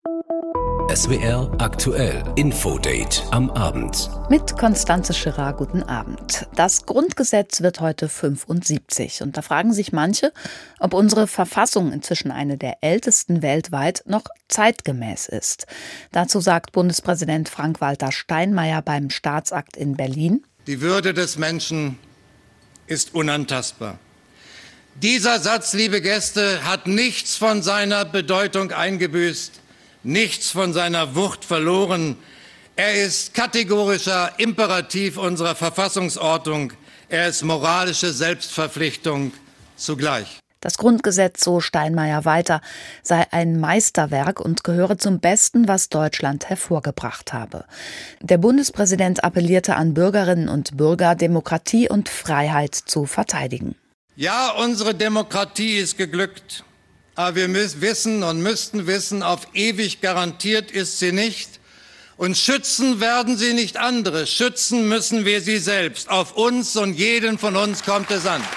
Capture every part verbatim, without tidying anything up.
S W R aktuell Infodate am Abend. Mit Constanze Schirra, guten Abend. Das Grundgesetz wird heute fünfundsiebzig und da fragen sich manche, ob unsere Verfassung, inzwischen eine der ältesten weltweit, noch zeitgemäß ist. Dazu sagt Bundespräsident Frank-Walter Steinmeier beim Staatsakt in Berlin: Die Würde des Menschen ist unantastbar. Dieser Satz, liebe Gäste, hat nichts von seiner Bedeutung eingebüßt, nichts von seiner Wucht verloren. Er ist kategorischer Imperativ unserer Verfassungsordnung. Er ist moralische Selbstverpflichtung zugleich. Das Grundgesetz, so Steinmeier weiter, sei ein Meisterwerk und gehöre zum Besten, was Deutschland hervorgebracht habe. Der Bundespräsident appellierte an Bürgerinnen und Bürger, Demokratie und Freiheit zu verteidigen. Ja, unsere Demokratie ist geglückt. Aber wir müssen wissen und müssten wissen, auf ewig garantiert ist sie nicht. Und schützen werden sie nicht andere. Schützen müssen wir sie selbst. Auf uns und jeden von uns kommt es an.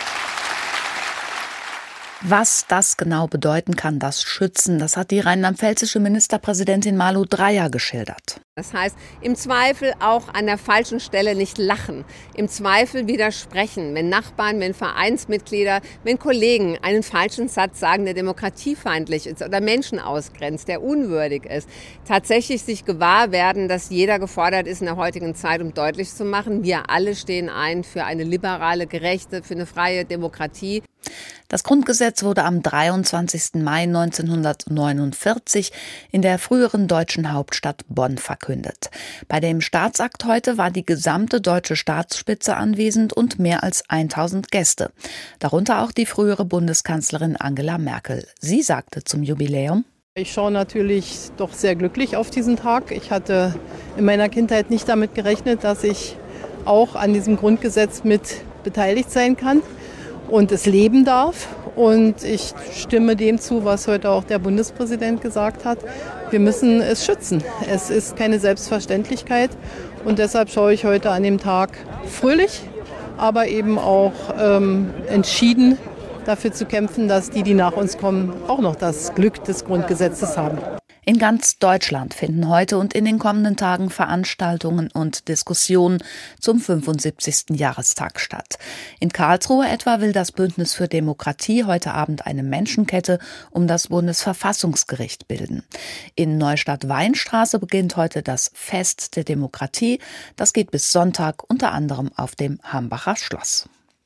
Was das genau bedeuten kann, das Schützen, das hat die rheinland-pfälzische Ministerpräsidentin Malu Dreyer geschildert. Das heißt, im Zweifel auch an der falschen Stelle nicht lachen, im Zweifel widersprechen, wenn Nachbarn, wenn Vereinsmitglieder, wenn Kollegen einen falschen Satz sagen, der demokratiefeindlich ist oder Menschen ausgrenzt, der unwürdig ist. Tatsächlich sich gewahr werden, dass jeder gefordert ist in der heutigen Zeit, um deutlich zu machen, wir alle stehen ein für eine liberale, gerechte, für eine freie Demokratie. Das Grundgesetz wurde am dreiundzwanzigsten Mai neunzehnhundertneunundvierzig in der früheren deutschen Hauptstadt Bonn verkündet. Bei dem Staatsakt heute war die gesamte deutsche Staatsspitze anwesend und mehr als tausend Gäste. Darunter auch die frühere Bundeskanzlerin Angela Merkel. Sie sagte zum Jubiläum: Ich schaue natürlich doch sehr glücklich auf diesen Tag. Ich hatte in meiner Kindheit nicht damit gerechnet, dass ich auch an diesem Grundgesetz mit beteiligt sein kann und es leben darf. Und ich stimme dem zu, was heute auch der Bundespräsident gesagt hat. Wir müssen es schützen. Es ist keine Selbstverständlichkeit. Und deshalb schaue ich heute an dem Tag fröhlich, aber eben auch ähm, entschieden dafür zu kämpfen, dass die, die nach uns kommen, auch noch das Glück des Grundgesetzes haben. In ganz Deutschland finden heute und in den kommenden Tagen Veranstaltungen und Diskussionen zum fünfundsiebzigsten Jahrestag statt. In Karlsruhe etwa will das Bündnis für Demokratie heute Abend eine Menschenkette um das Bundesverfassungsgericht bilden. In Neustadt-Weinstraße beginnt heute das Fest der Demokratie. Das geht bis Sonntag, unter anderem auf dem Hambacher Schloss.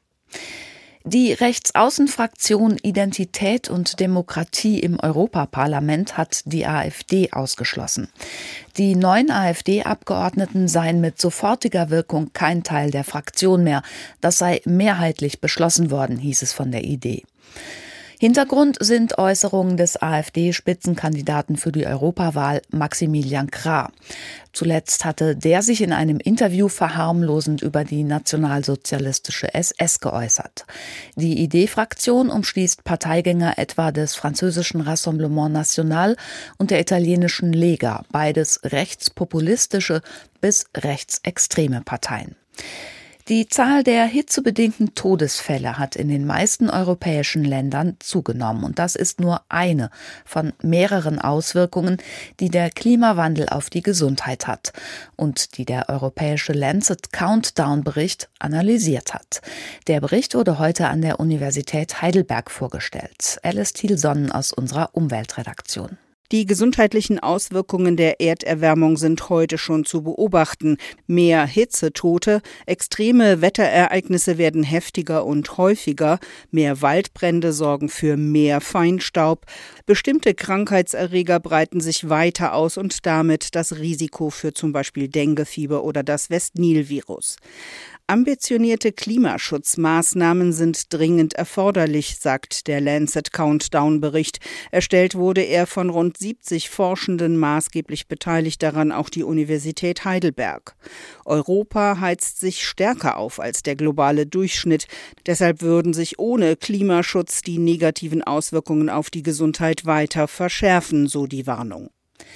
Die Rechtsaußenfraktion Identität und Demokratie im Europaparlament hat die AfD ausgeschlossen. Die neuen AfD-Abgeordneten seien mit sofortiger Wirkung kein Teil der Fraktion mehr. Das sei mehrheitlich beschlossen worden, hieß es von der I D. Hintergrund sind Äußerungen des AfD-Spitzenkandidaten für die Europawahl Maximilian Krah. Zuletzt hatte der sich in einem Interview verharmlosend über die nationalsozialistische S S geäußert. Die I D-Fraktion umschließt Parteigänger etwa des französischen Rassemblement National und der italienischen Lega, beides rechtspopulistische bis rechtsextreme Parteien. Die Zahl der hitzebedingten Todesfälle hat in den meisten europäischen Ländern zugenommen. Und das ist nur eine von mehreren Auswirkungen, die der Klimawandel auf die Gesundheit hat und die der europäische Lancet Countdown-Bericht analysiert hat. Der Bericht wurde heute an der Universität Heidelberg vorgestellt. Alice Thielsonnen aus unserer Umweltredaktion. Die gesundheitlichen Auswirkungen der Erderwärmung sind heute schon zu beobachten. Mehr Hitzetote, extreme Wetterereignisse werden heftiger und häufiger, mehr Waldbrände sorgen für mehr Feinstaub, bestimmte Krankheitserreger breiten sich weiter aus und damit das Risiko für zum Beispiel Denguefieber oder das Westnil-Virus. Ambitionierte Klimaschutzmaßnahmen sind dringend erforderlich, sagt der Lancet Countdown-Bericht. Erstellt wurde er von rund siebzig Forschenden, maßgeblich beteiligt daran auch die Universität Heidelberg. Europa heizt sich stärker auf als der globale Durchschnitt. Deshalb würden sich ohne Klimaschutz die negativen Auswirkungen auf die Gesundheit weiter verschärfen, so die Warnung.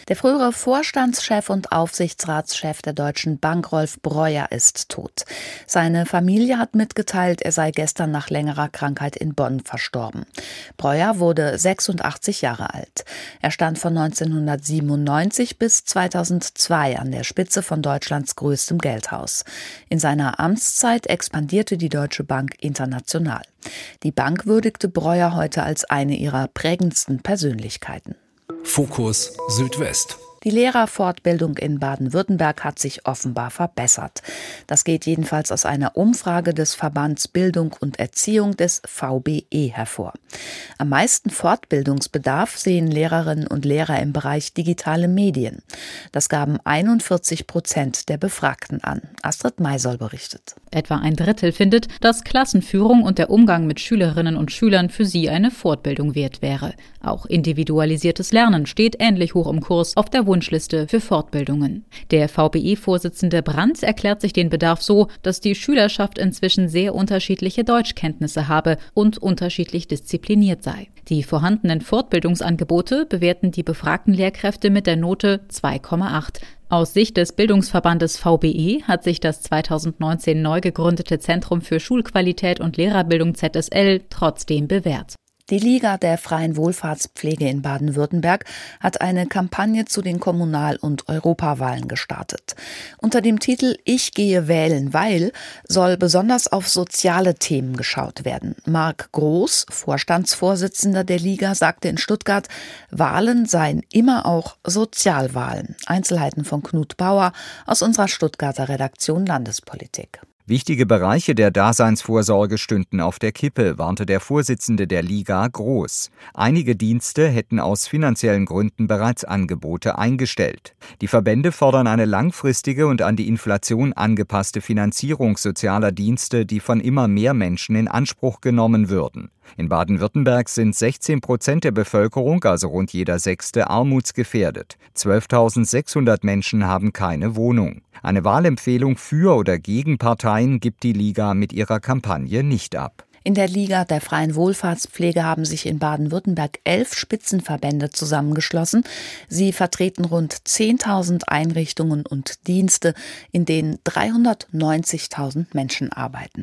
Der frühere Vorstandschef und Aufsichtsratschef der Deutschen Bank, Rolf Breuer, ist tot. Seine Familie hat mitgeteilt, er sei gestern nach längerer Krankheit in Bonn verstorben. Breuer wurde sechsundachtzig Jahre alt. Er stand von neunzehnhundertsiebenundneunzig bis zweitausendzwei an der Spitze von Deutschlands größtem Geldhaus. In seiner Amtszeit expandierte die Deutsche Bank international. Die Bank würdigte Breuer heute als eine ihrer prägendsten Persönlichkeiten. Fokus Südwest. Die Lehrerfortbildung in Baden-Württemberg hat sich offenbar verbessert. Das geht jedenfalls aus einer Umfrage des Verbands Bildung und Erziehung des V B E hervor. Am meisten Fortbildungsbedarf sehen Lehrerinnen und Lehrer im Bereich digitale Medien. Das gaben einundvierzig Prozent der Befragten an. Astrid Maisoll berichtet. Etwa ein Drittel findet, dass Klassenführung und der Umgang mit Schülerinnen und Schülern für sie eine Fortbildung wert wäre. Auch individualisiertes Lernen steht ähnlich hoch im Kurs auf der Wunschliste für Fortbildungen. Der V B E-Vorsitzende Brandt erklärt sich den Bedarf so, dass die Schülerschaft inzwischen sehr unterschiedliche Deutschkenntnisse habe und unterschiedlich diszipliniert sei. Die vorhandenen Fortbildungsangebote bewerten die befragten Lehrkräfte mit der Note zwei Komma acht. Aus Sicht des Bildungsverbandes V B E hat sich das zweitausendneunzehn neu gegründete Zentrum für Schulqualität und Lehrerbildung Z S L trotzdem bewährt. Die Liga der freien Wohlfahrtspflege in Baden-Württemberg hat eine Kampagne zu den Kommunal- und Europawahlen gestartet. Unter dem Titel »Ich gehe wählen, weil« soll besonders auf soziale Themen geschaut werden. Marc Groß, Vorstandsvorsitzender der Liga, sagte in Stuttgart, Wahlen seien immer auch Sozialwahlen. Einzelheiten von Knut Bauer aus unserer Stuttgarter Redaktion Landespolitik. Wichtige Bereiche der Daseinsvorsorge stünden auf der Kippe, warnte der Vorsitzende der Liga Groß. Einige Dienste hätten aus finanziellen Gründen bereits Angebote eingestellt. Die Verbände fordern eine langfristige und an die Inflation angepasste Finanzierung sozialer Dienste, die von immer mehr Menschen in Anspruch genommen würden. In Baden-Württemberg sind sechzehn Prozent der Bevölkerung, also rund jeder Sechste, armutsgefährdet. zwölftausendsechshundert Menschen haben keine Wohnung. Eine Wahlempfehlung für oder gegen Parteien gibt die Liga mit ihrer Kampagne nicht ab. In der Liga der freien Wohlfahrtspflege haben sich in Baden-Württemberg elf Spitzenverbände zusammengeschlossen. Sie vertreten rund zehntausend Einrichtungen und Dienste, in denen dreihundertneunzigtausend Menschen arbeiten.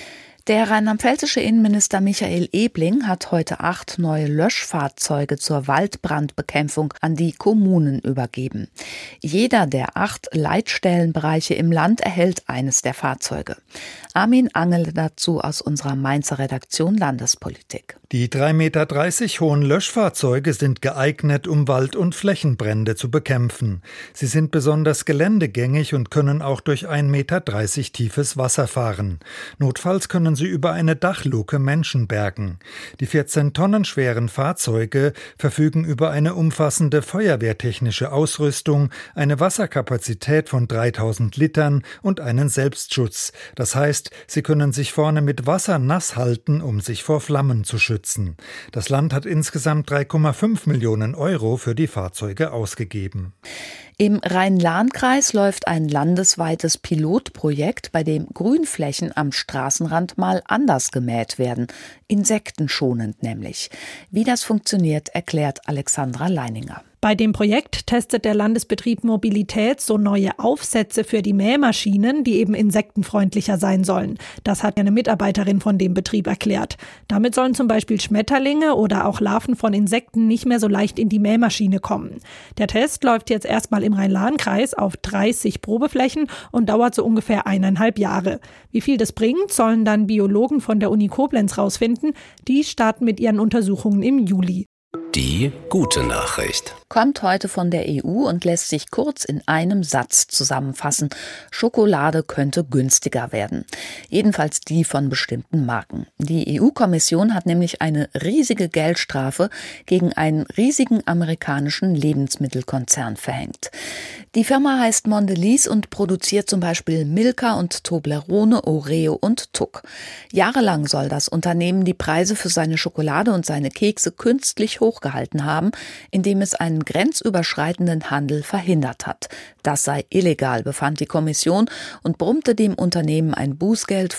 Der rheinland-pfälzische Innenminister Michael Ebling hat heute acht neue Löschfahrzeuge zur Waldbrandbekämpfung an die Kommunen übergeben. Jeder der acht Leitstellenbereiche im Land erhält eines der Fahrzeuge. Armin Angel dazu aus unserer Mainzer Redaktion Landespolitik. Die drei Meter dreißig hohen Löschfahrzeuge sind geeignet, um Wald- und Flächenbrände zu bekämpfen. Sie sind besonders geländegängig und können auch durch ein Meter dreißig tiefes Wasser fahren. Notfalls können sie über eine Dachluke Menschen bergen. Die vierzehn Tonnen schweren Fahrzeuge verfügen über eine umfassende feuerwehrtechnische Ausrüstung, eine Wasserkapazität von dreitausend Litern und einen Selbstschutz. Das heißt, sie können sich vorne mit Wasser nass halten, um sich vor Flammen zu schützen. Das Land hat insgesamt drei Komma fünf Millionen Euro für die Fahrzeuge ausgegeben. Im Rhein-Lahn-Kreis läuft ein landesweites Pilotprojekt, bei dem Grünflächen am Straßenrand mal anders gemäht werden. Insektenschonend nämlich. Wie das funktioniert, erklärt Alexandra Leininger. Bei dem Projekt testet der Landesbetrieb Mobilität so neue Aufsätze für die Mähmaschinen, die eben insektenfreundlicher sein sollen. Das hat eine Mitarbeiterin von dem Betrieb erklärt. Damit sollen zum Beispiel Schmetterlinge oder auch Larven von Insekten nicht mehr so leicht in die Mähmaschine kommen. Der Test läuft jetzt erstmal im Rhein-Lahn-Kreis auf dreißig Probeflächen und dauert so ungefähr eineinhalb Jahre. Wie viel das bringt, sollen dann Biologen von der Uni Koblenz rausfinden. Die starten mit ihren Untersuchungen im Juli. Die gute Nachricht kommt heute von der E U und lässt sich kurz in einem Satz zusammenfassen. Schokolade könnte günstiger werden. Jedenfalls die von bestimmten Marken. Die E U-Kommission hat nämlich eine riesige Geldstrafe gegen einen riesigen amerikanischen Lebensmittelkonzern verhängt. Die Firma heißt Mondelez und produziert zum Beispiel Milka und Toblerone, Oreo und Tuck. Jahrelang soll das Unternehmen die Preise für seine Schokolade und seine Kekse künstlich hochgehalten haben, indem es einen grenzüberschreitenden Handel verhindert hat. Das sei illegal, befand die Kommission und brummte dem Unternehmen ein Bußgeld von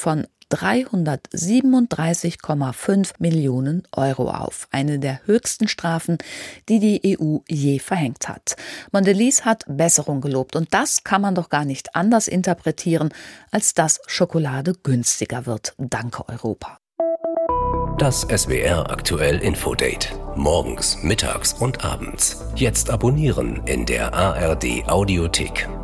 dreihundertsiebenunddreißig Komma fünf Millionen Euro auf. Eine der höchsten Strafen, die die E U je verhängt hat. Mondelez hat Besserung gelobt und das kann man doch gar nicht anders interpretieren, als dass Schokolade günstiger wird. Danke Europa. Das S W R aktuell Infodate. Morgens, mittags und abends. Jetzt abonnieren in der A R D Audiothek.